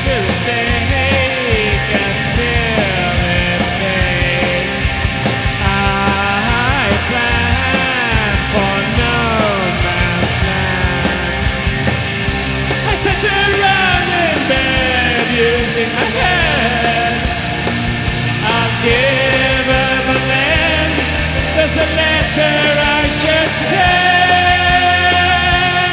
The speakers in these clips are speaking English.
to the stake as Philip cake. I plan for no man's land. I sit around in bed using my head. I'll give him a land. There's a letter I should send.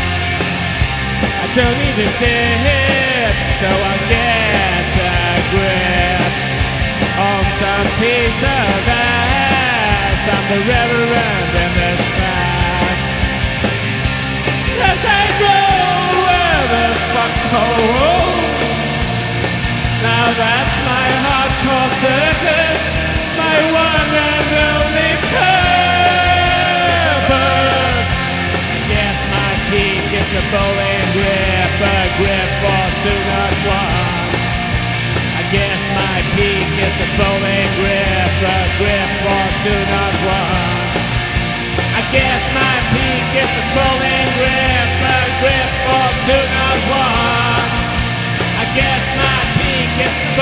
I don't need a step, so I'll get a grip on some piece of ass. I'm the reverend in this class. As I go where the fuck home. Now that's my hardcore circus, my one and only purpose. I guess my peak is the bowling grip, a grip for 2-1. I guess my peak is the bowling grip, a grip for 2-1. I guess my peak is the bowling grip, a grip for 2-1. I guess my peak is